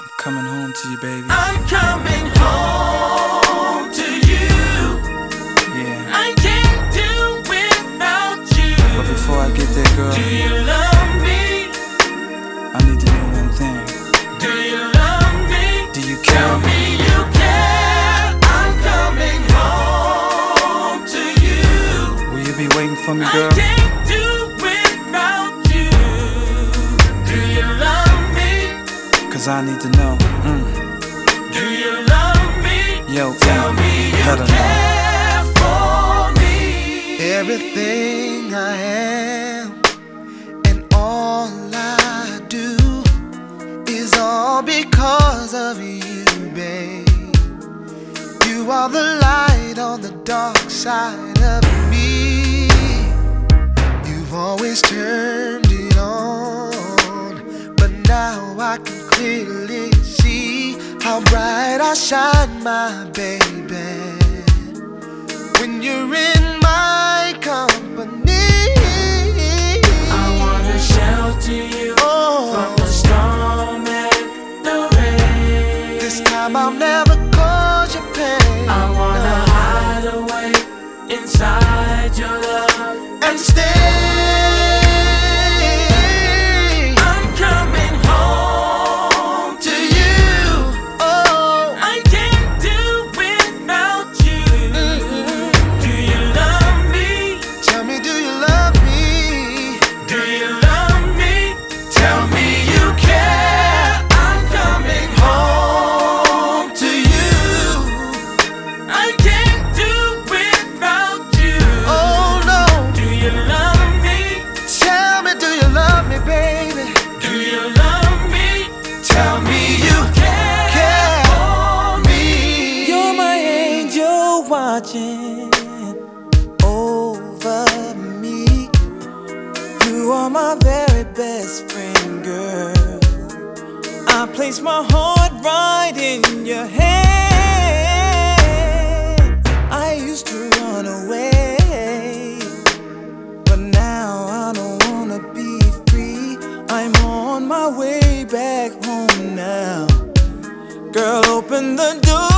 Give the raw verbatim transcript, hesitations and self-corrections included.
Coming home to you, baby. I'm coming home to you. Yeah. I can't do without you. But before I get there, girl, do you love me? I need to know one thing. Do you love me? Do you care? Tell me you care. I'm coming home to you. Will you be waiting for me, girl? I can't do without you. Do you love me? Cause I need to know. Mm. Do you love me? Yo, tell baby, me you let her care know. for me. Everything I am and all I do is all because of you, babe. You are the light on the dark side of me. You've always turned it on, but now I can clearly see how bright I shine, my baby, when you're in my company. I wanna shelter you Oh, from the storm and the rain. this time I'll never cause you pain. I wanna no. hide away inside your love And stay. I'm coming home to you. Oh, I can't do without you. mm-mm. Do you love me? Tell me, do you love me? Do you love me? Tell me you care. I'm coming home to you. I can't do without you. Oh no. Do you love me? Tell me, do you love me, baby? Do you love me? Tell me you care, Care for me. You're my angel watching over me. You are my very best friend, girl. I place my heart right in your hand. I used to run away, but now I don't wanna be free. I'm on my way back home now. Girl, open the door.